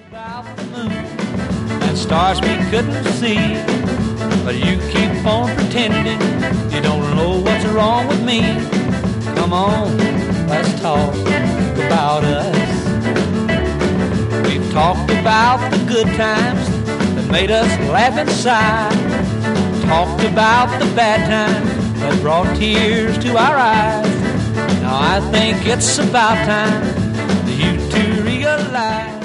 About the moon and stars we couldn't see, but you keep on pretending you don't know what's wrong with me. Come on, let's talk about us. We've talked about the good times that made us laugh and sigh, talked about the bad times that brought tears to our eyes. Now I think it's about time that you two realize